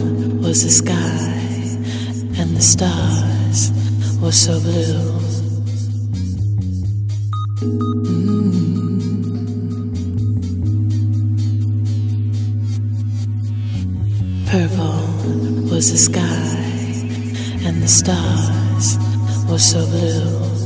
was the sky, and the stars were so blue. Purple was the sky, and the stars were so blue.